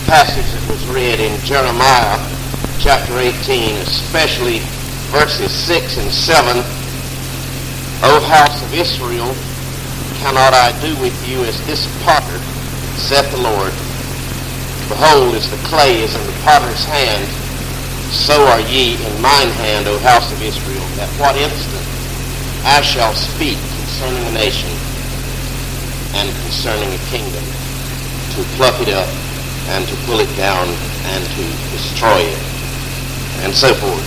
passage that was read in Jeremiah chapter 18, especially verses 6 and 7. O house of Israel, cannot I do with you as this potter, saith the Lord? Behold, as the clay is in the potter's hand, so are ye in mine hand, O house of Israel. At what instant I shall speak concerning a nation and concerning a kingdom, to pluck it up and to pull it down and to destroy it, and so forth.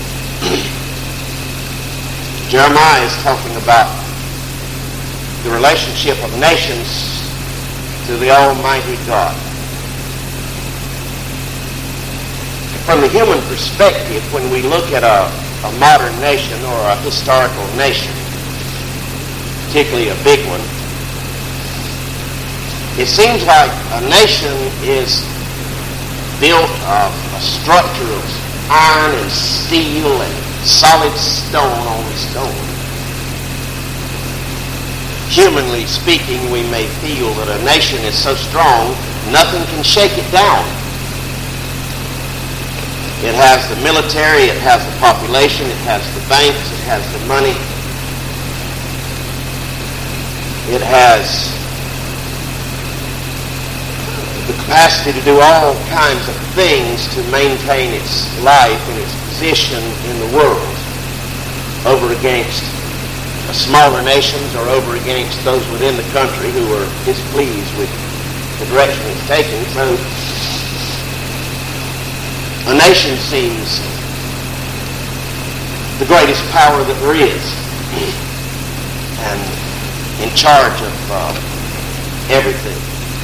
Jeremiah is talking about the relationship of nations to the Almighty God. From the human perspective, when we look at a modern nation or a historical nation, particularly a big one, it seems like a nation is built of a structure of iron and steel and solid stone on stone. Humanly speaking, we may feel that a nation is so strong, nothing can shake it down. It has the military, it has the population, it has the banks, it has the money. It has the capacity to do all kinds of things to maintain its life and its position in the world over against smaller nations or over against those within the country who are displeased with the direction it's taking. So a nation seems the greatest power that there is and in charge of everything.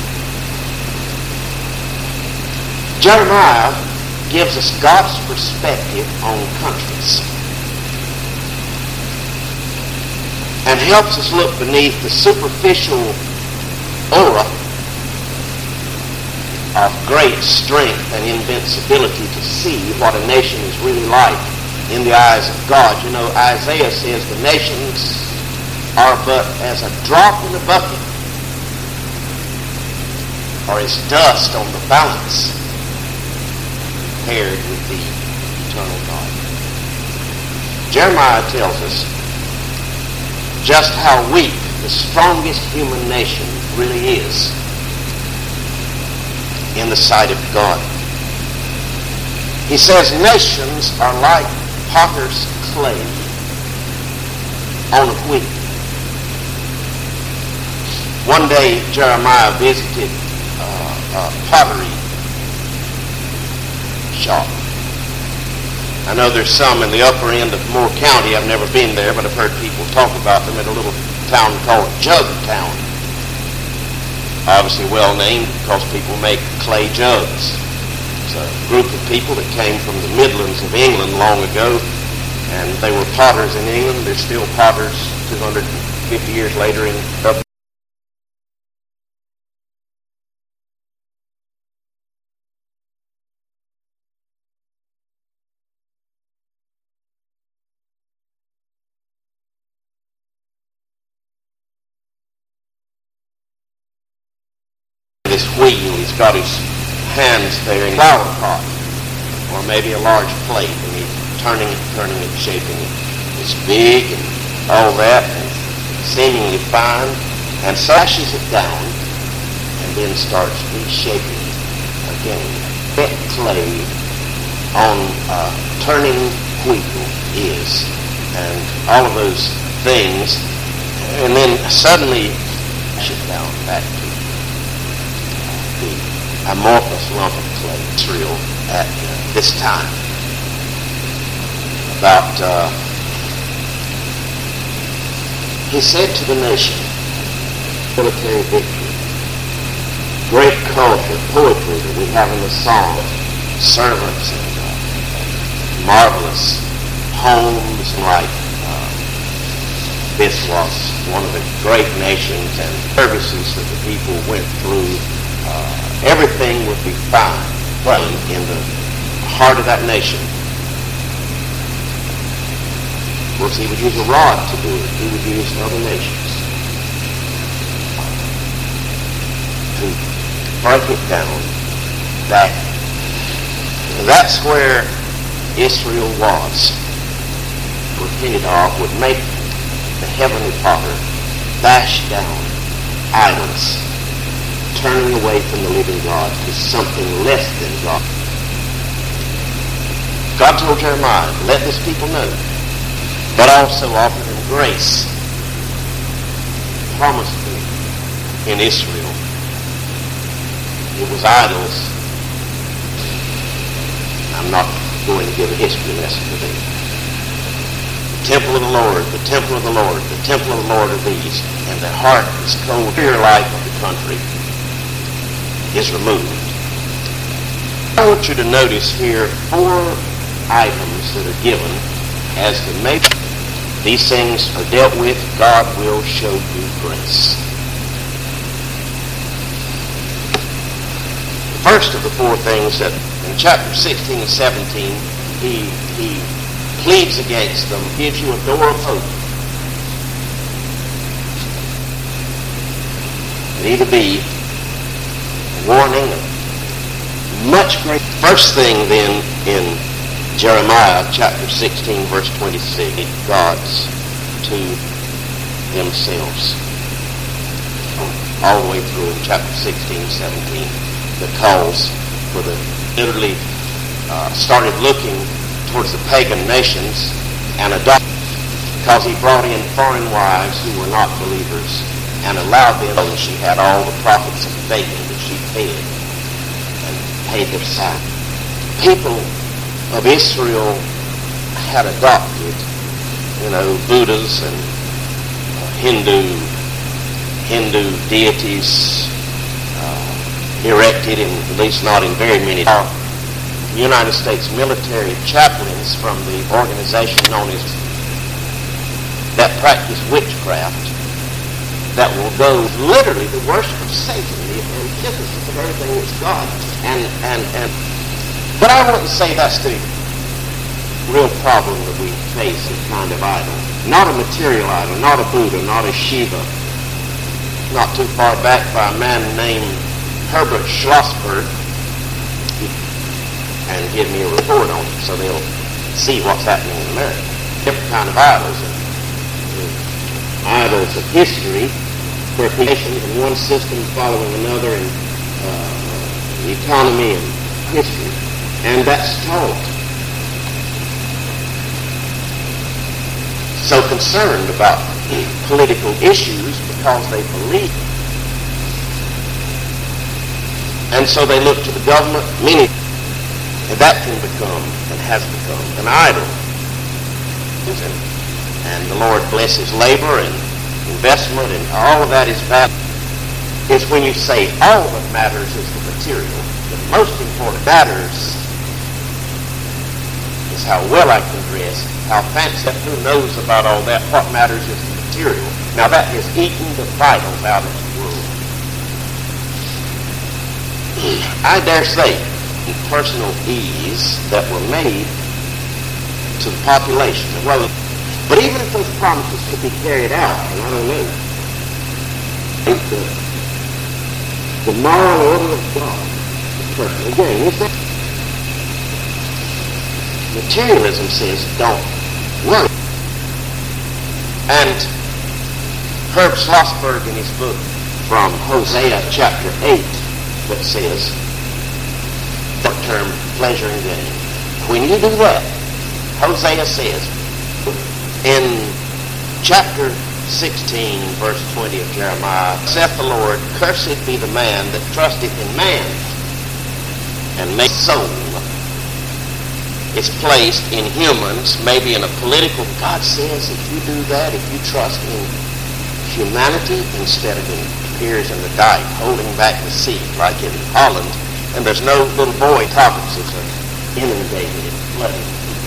Jeremiah gives us God's perspective on countries and helps us look beneath the superficial aura of great strength and invincibility to see what a nation is really like in the eyes of God. You know, Isaiah says the nations are but as a drop in a bucket or as dust on the balance compared with the eternal God. Jeremiah tells us just how weak the strongest human nation really is in the sight of God. He says nations are like potter's clay on a wheel. One day Jeremiah visited a pottery shop. I know there's some in the upper end of Moore County. I've never been there, but I've heard people talk about them in a little town called Jugtown. Obviously well named because people make clay jugs. It's a group of people that came from the Midlands of England long ago, and they were potters in England. They're still potters 250 years later in this wheel. He's got his hands there in a flower pot or maybe a large plate, and he's turning it, shaping it. It's big and all that and seemingly fine, and slashes it down and then starts reshaping it again. That clay on a turning wheel is, and all of those things, and then suddenly smash it down back to the amorphous lump of clay. Israel at this time, he said to the nation, military victory, great culture, poetry that we have in the Psalms, servants and marvelous homes, like this was one of the great nations, and services that the people went through. Everything would be fine, but in the heart of that nation, of course, he would use a rod to do it. He would use other nations to break it down, that That's where Israel was. Repented of would make the heavenly Father dash down idols, turning away from the living God to something less than God. God told Jeremiah, let this people know, but also offer them grace, promised them in Israel. It was idols. I'm not going to give a history lesson today. The temple of the Lord, the temple of the Lord, the temple of the Lord are these, and the heart is cold. The life of the country is removed. I want you to notice here 4 items that are given as to make these things are dealt with. God will show you grace. The first of the 4 things that in chapter 16 and 17 he pleads against them, gives you a door of hope. It either be a warning of much great. First thing then in Jeremiah chapter 16 verse 26, gods to themselves. All the way through in chapter 16, 17, the calls for the literally started looking towards the pagan nations and adopted, because he brought in foreign wives who were not believers and allowed them, and she had all the prophets of Baal that she fed and paid their salary. People of Israel had adopted, Buddhas and Hindu deities erected, in, at least not in very many. United States military chaplains from the organization known as that practice witchcraft, that will go literally the worship of Satan, the antithesis of everything that's God. But I wouldn't say that's the real problem that we face in kind of idol. Not a material idol, not a Buddha, not a Shiva. Not too far back by a man named Herbert Schlossberg, and give me a report on it so they'll see what's happening in America. Different kind of idols. Idols of history, where nations and one system following another in economy and history. And that's taught. So concerned about political issues because they believe. And so they look to the government, and that can become, and has become, an idol. And the Lord blesses labor and investment, and all of that is valid. It's when you say all that matters is the material. The most important matters is how well I can dress, how fancy, who knows about all that. What matters is the material. Now that has eaten the vitals out of the world. I dare say personal ease that were made to the population. Well, but even if those promises could be carried out, and I don't know, the moral order of God is personal. Again, you say materialism says don't worry. And Herb Schlossberg in his book from Hosea chapter 8 that says short-term pleasure and gain. When you do that, Hosea says in chapter 16 verse 20 of Jeremiah, saith the Lord, cursed be the man that trusteth in man and makes soul is placed in humans, maybe in a political. God says if you do that, if you trust in humanity instead of in peers in the dike, holding back the sea like in Holland, and there's no little boy provinces are inundated and flooded.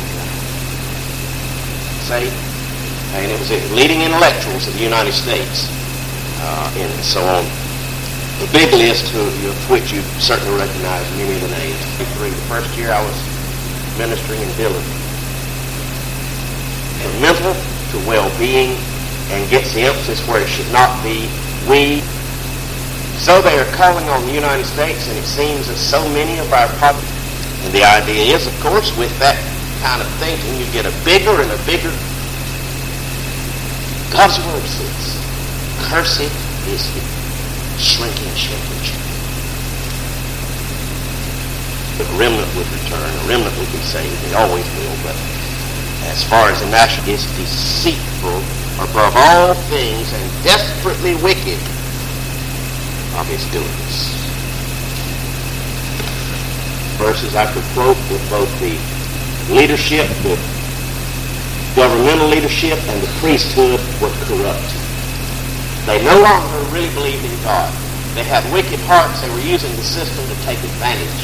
Say, and it was the leading intellectuals of the United States, and so on. The big list of which you certainly recognize many of the names. The first year I was ministering in Dillon. From mental to well-being, and gets the emphasis where it should not be. So they are calling on the United States, and it seems that so many of our And the idea is, of course, with that kind of thinking, you get a bigger and a bigger. God's word says, cursed is he, shrinking, shrinking, shrinking. The remnant would return, the remnant would be saved, they always will, but as far as the national is deceitful above all things and desperately wicked of his doings. Verses I could quote with both the leadership, the governmental leadership, and the priesthood were corrupt. They no longer really believed in God. They had wicked hearts. They were using the system to take advantage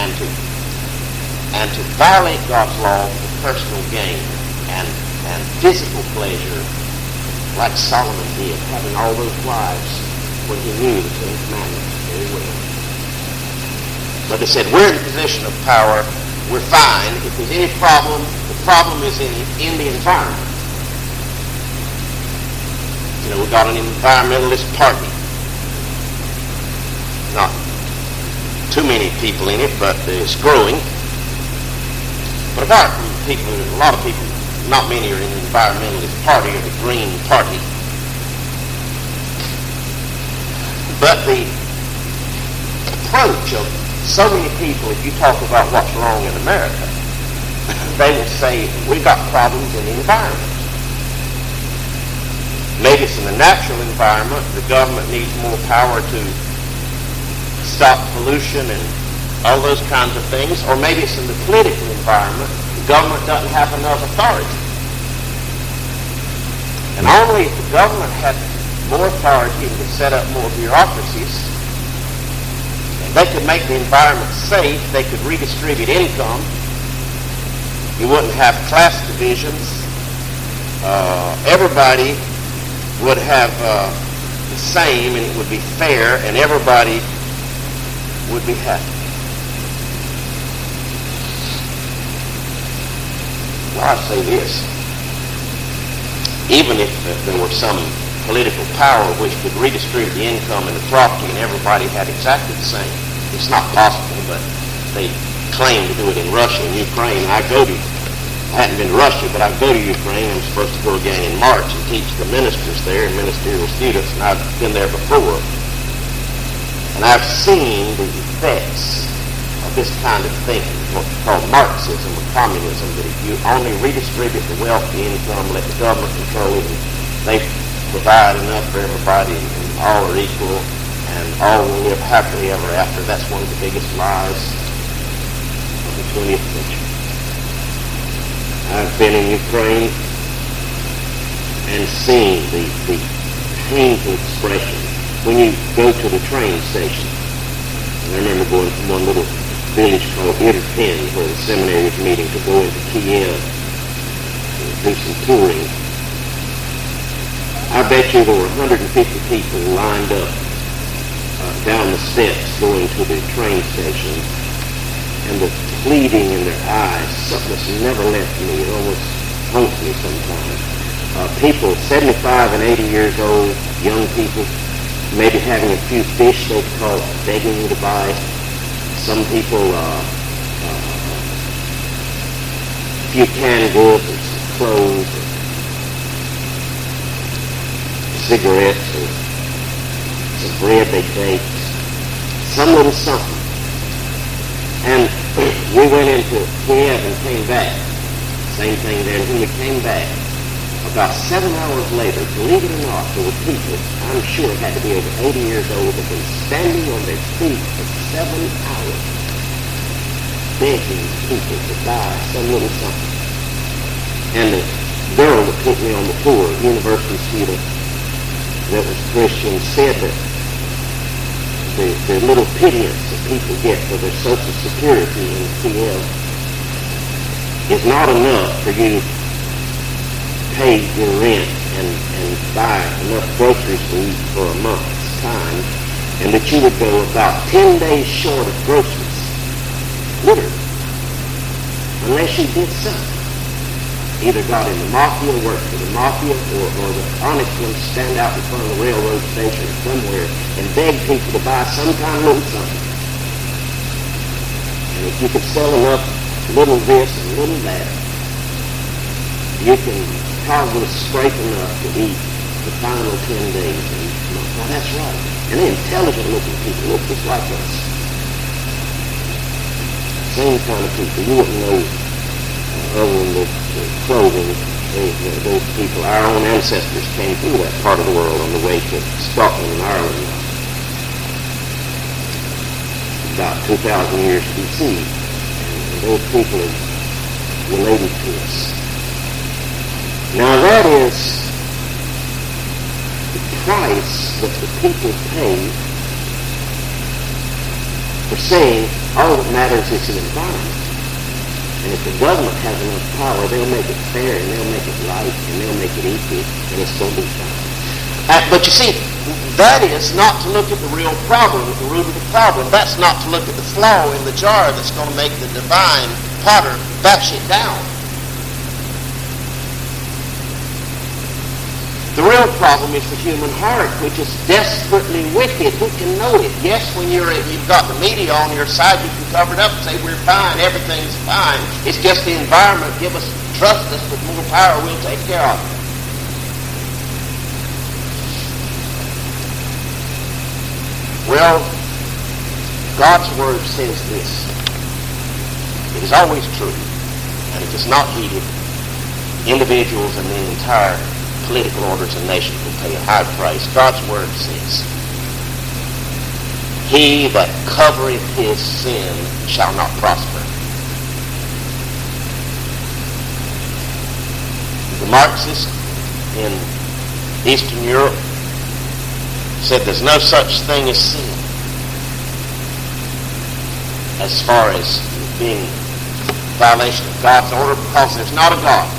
and to violate God's law for personal gain and physical pleasure, like Solomon did, having all those wives when he knew the Ten Commandments very well. But they said, we're in a position of power, we're fine. If there's any problem, the problem is in the environment. You know, we've got an environmentalist party. Not too many people in it, but it's growing. But apart from people, a lot of people, not many are in the environmentalist party or the Green Party. But the approach of so many people, if you talk about what's wrong in America, they will say, we've got problems in the environment. Maybe it's in the natural environment. The government needs more power to stop pollution and all those kinds of things. Or maybe it's in the political environment. The government doesn't have enough authority. And only if the government had more authority and could set up more bureaucracies, and they could make the environment safe, they could redistribute income, you wouldn't have class divisions, everybody would have the same, and it would be fair, and everybody would be happy. Well, I say this, even if there were some political power which could redistribute the income and the property and everybody had exactly the same, it's not possible, but they claim to do it in Russia and Ukraine. I hadn't been to Russia, but I go to Ukraine. I'm supposed to go again in March and teach the ministers there and ministerial students, and I've been there before. And I've seen the effects of this kind of thinking, what's called Marxism or communism, that if you only redistribute the wealth, the income, let the government control it, and they provide enough for everybody, and all are equal, and all will live happily ever after. That's one of the biggest lies of the 20th century. I've been in Ukraine and seen the painful expression when you go to the train station. And I remember going from one little village called Irpin, where the seminary was meeting, to go into Kiev and do some touring. I bet you there were 150 people lined up down the steps going to the train station, and the pleading in their eyes, something that's never left me. It almost haunts me sometimes. People 75 and 80 years old, young people, maybe having a few fish they call begging to buy. Some people, a few canned goods and some clothes, and cigarettes, and some bread they baked, some little something. And we went into Kiev and came back. Same thing there. And when we came back, about 7 hours later, believe it or not, there were people, I'm sure it had to be over 80 years old, that had been standing on their feet for 7 hours, begging people to buy some little something. And the girl that put me on the tour, university student that was Christian, said that the little pittance that people get for their Social Security in Kiev is not enough for you to pay your rent and buy enough groceries to eat for a month's time, and that you would go about 10 days short of groceries, literally, unless you did something. Either got in the mafia, worked for the mafia, or the honest ones stand out in front of the railroad station somewhere and beg people to buy some kind of little something. And if you can sell enough little this and little that, you can probably scrape enough to eat the final 10 days of each month. Now that's right. And they're intelligent looking people, look just like us. Same kind of people. You wouldn't know other than the clothing. Those people, our own ancestors came through that part of the world on the way to Scotland and Ireland about 2,000 years BC. And those people are related to us. Now that is the price that the people pay for saying all that matters is the environment. And if the government has enough power, they'll make it fair, and they'll make it right, and they'll make it equal, and it's going to be fine. But you see, that is not to look at the real problem, the root of the problem. That's not to look at the flaw in the jar that's going to make the divine potter bash it down. The real problem is the human heart, which is desperately wicked. Who can know it? Yes, when you've got the media on your side, you can cover it up and say, we're fine, everything's fine. It's just the environment. Trust us with more power, we'll take care of it. Well, God's Word says this. It is always true, and if it's not heeded, individuals and the entire political orders and nations will pay a high price. God's Word says, he that covereth his sin shall not prosper. The Marxists in Eastern Europe said there's no such thing as sin as far as being violation of God's order, because there's not a God.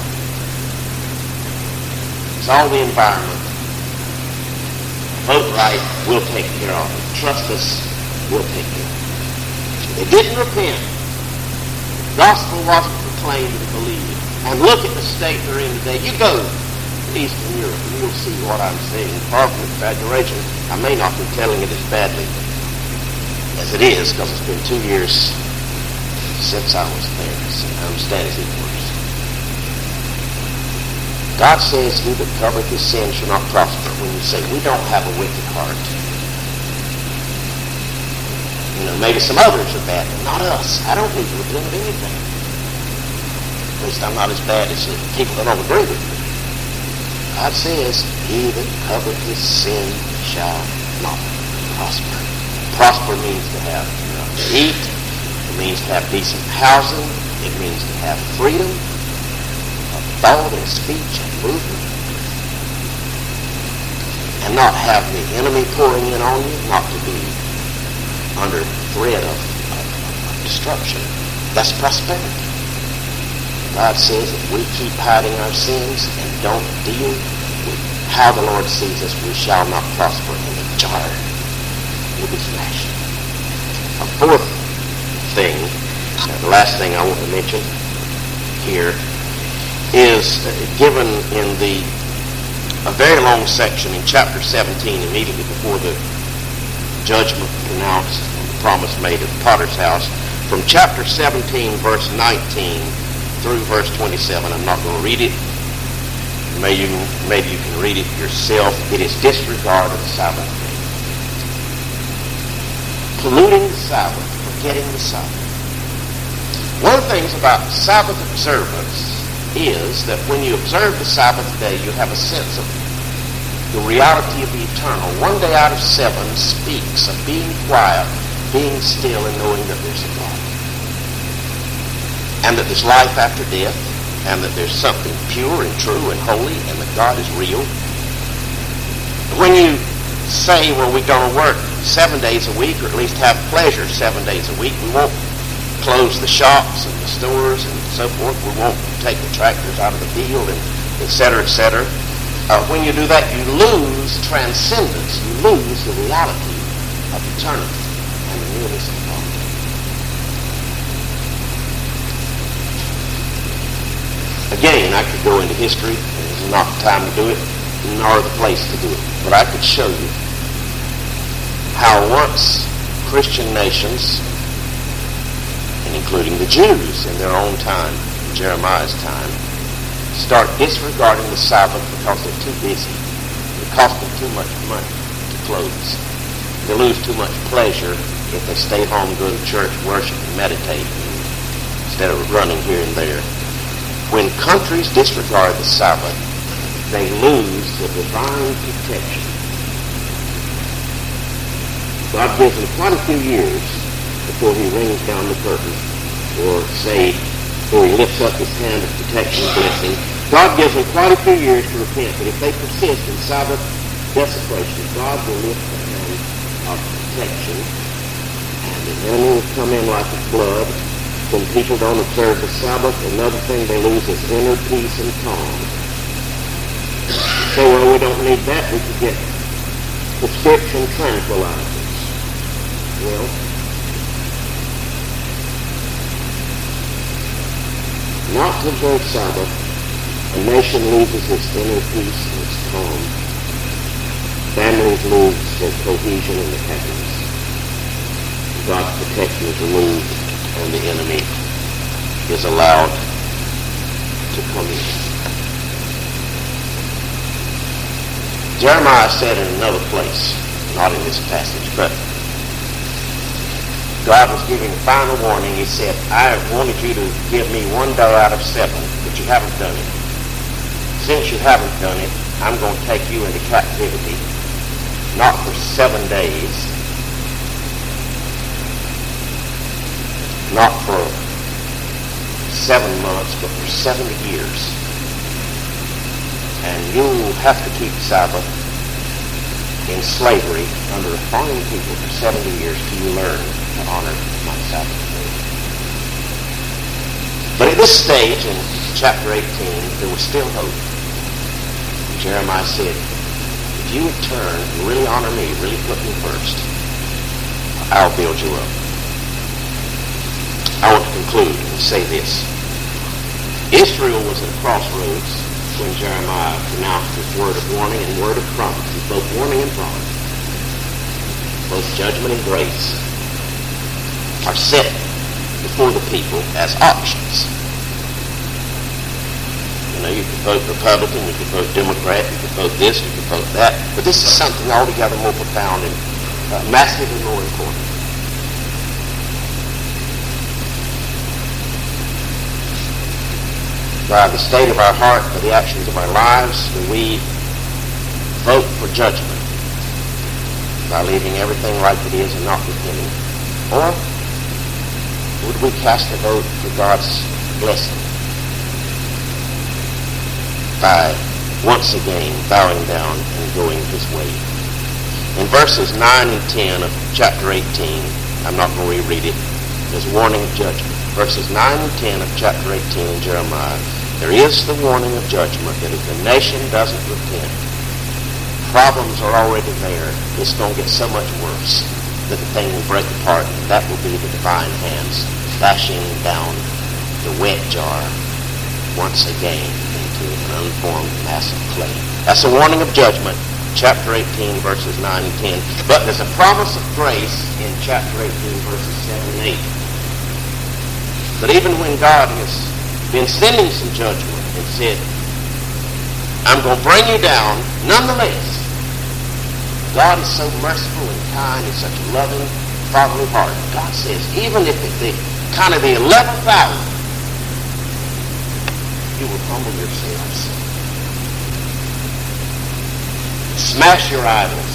It's all the environment. Vote right, we'll take care of it. Trust us, we'll take care of it. They didn't repent. The gospel wasn't proclaimed and believed. And look at the state they're in today. You go to Eastern Europe and you'll see what I'm saying. Far from exaggeration, I may not be telling it as badly as it is, because it's been 2 years since I was there. So I understand it's even worse. God says, he that covereth his sin shall not prosper. When you say, we don't have a wicked heart. Maybe some others are bad, but not us. I don't need to repent of anything. At least I'm not as bad as the people that don't agree with me. God says, he that covereth his sin shall not prosper. Prosper means to have enough to eat. It means to have decent housing. It means to have freedom of thought and speech and movement. And not have the enemy pouring in on you, not to be under threat of destruction. That's prosperity. God says if we keep hiding our sins and don't deal with how the Lord sees us, we shall not prosper, and the jar will be smashed. A fourth thing, the last thing I want to mention here, is given in a very long section in chapter 17, immediately before the judgment pronounced and the promise made at the potter's house. From chapter 17, verse 19 through verse 27. I'm not going to read it. Maybe you can read it yourself. It is disregard of the Sabbath day. Polluting the Sabbath, forgetting the Sabbath. One of the things about Sabbath observance is that when you observe the Sabbath day, you have a sense of the reality of the eternal. 1 day out of 7 speaks of being quiet, being still, and knowing that there's a God. And that there's life after death, and that there's something pure and true and holy, and that God is real. When you say, well, we're going to work 7 days a week, or at least have pleasure 7 days a week, we won't close the shops and the stores and so forth, we won't take the tractors out of the field, and et cetera, et cetera. When you do that, you lose transcendence. You lose the reality of eternity and the nearness of God. Again, I could go into history, and this is not the time to do it, nor the place to do it. But I could show you how once Christian nations and including the Jews in their own time, in Jeremiah's time, start disregarding the Sabbath because they're too busy. It costs them too much money to close. They lose too much pleasure if they stay home, go to church, worship, and meditate instead of running here and there. When countries disregard the Sabbath, they lose the divine protection. God gives them quite a few years before he rings down the curtain, or say, before he lifts up his hand of protection and blessing. God gives them quite a few years to repent, but if they persist in Sabbath desecration, God will lift the hand of protection, and the enemy will come in like a flood. When people don't observe the Sabbath, another thing they lose is inner peace and calm. Say, well, we don't need that. We could get prescription tranquilizers. Well, not to observe Sabbath, a nation loses its inner peace and its calm. Families lose their cohesion and their happiness. God's protection is removed, and the enemy is allowed to come in. Jeremiah said in another place, not in this passage, but God was giving a final warning. He said, I wanted you to give me 1 day out of 7, but you haven't done it. Since you haven't done it, I'm going to take you into captivity, not for 7 days, not for 7 months, but for 70 years. And you'll have to keep Sabbath in slavery under a foreign people for 70 years till you learn to honor my Sabbath day. But at this stage, in chapter 18, there was still hope. Jeremiah said, if you would turn and really honor me, really put me first, I'll build you up. I want to conclude and say this. Israel was at a crossroads when Jeremiah pronounced his word of warning and word of promise. It's both warning and promise. Both judgment and grace are set before the people as options. You know, you could vote Republican, you could vote Democrat, you could vote this, you could vote that, but this is something altogether more profound and massively more important. By the state of our heart, by the actions of our lives, do we vote for judgment by leaving everything like it is and not repenting? Or would we cast a vote for God's blessing by once again bowing down and going his way? In verses 9 and 10 of chapter 18, I'm not going to reread it, there's a warning of judgment. Verses 9 and 10 of chapter 18 in Jeremiah, there is the warning of judgment that if the nation doesn't repent, problems are already there. It's going to get so much worse that the thing will break apart, and that will be the divine hands bashing down the wet jar once again into an unformed mass of clay. That's a warning of judgment, chapter 18, verses 9 and 10. But there's a promise of grace in chapter 18, verses 7 and 8. But even when God has been sending some judgment and said, I'm going to bring you down, nonetheless, God is so merciful and kind and such a loving, fatherly heart. God says, even if at the kind of the 11th hour, you will humble yourselves, smash your idols,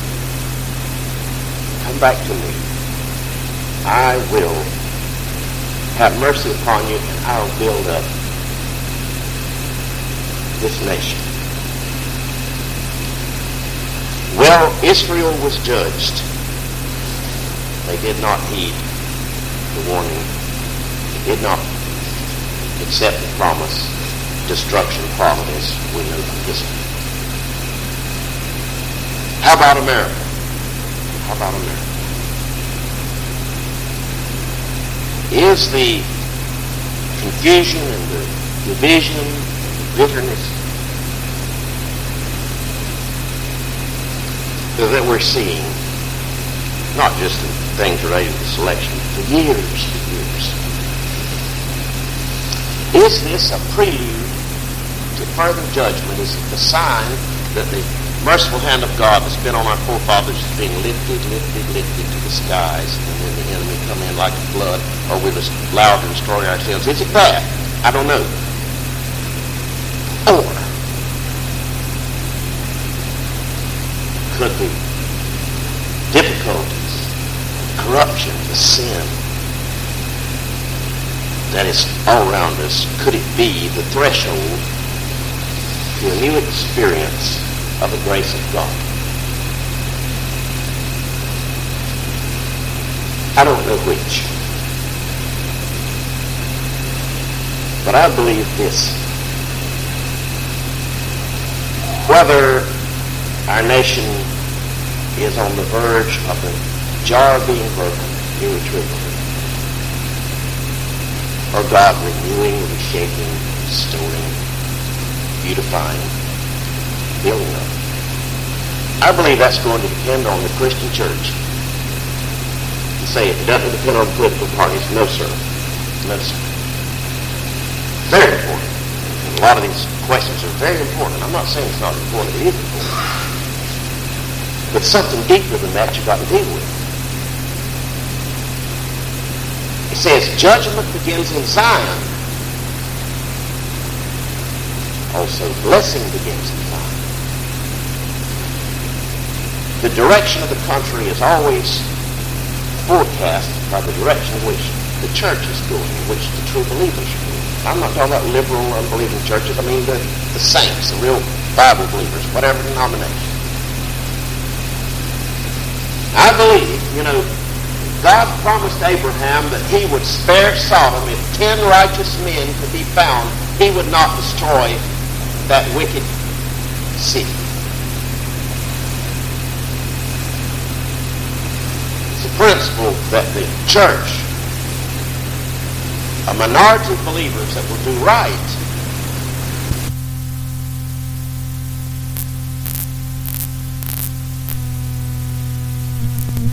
come back to me, I will have mercy upon you, and I'll build up this nation. Well, Israel was judged. They did not heed the warning. They did not accept the promise. Destruction followed, as we know from history. How about America? How about America? Is the confusion and the division and the bitterness that we're seeing, not just in things related to selection for years. Is this a prelude to further judgment? Is it the sign that the merciful hand of God that's been on our forefathers is being lifted to the skies, and then the enemy come in like a flood, or we're allowed to destroy ourselves? Is it that? I don't know. Or could the difficulties, corruption, the sin that is all around us, could it be the threshold to a new experience of the grace of God? I don't know which, but I believe this: whether our nation is on the verge of the jar being broken irretrievably, or God renewing, reshaping, restoring, beautifying, building up, I believe that's going to depend on the Christian church. You say it doesn't depend on political parties. No, sir. No, sir. Very important. And a lot of these questions are very important. I'm not saying it's not important. It is important. But something deeper than that you've got to deal with. It says judgment begins in Zion. Also, blessing begins in Zion. The direction of the country is always forecast by the direction in which the church is going, in which the true believers are going. I'm not talking about liberal, unbelieving churches. I mean the saints, the real Bible believers, whatever denomination. I believe, God promised Abraham that he would spare Sodom. If 10 righteous men could be found, he would not destroy that wicked city. It's a principle that the church, a minority of believers that will do right,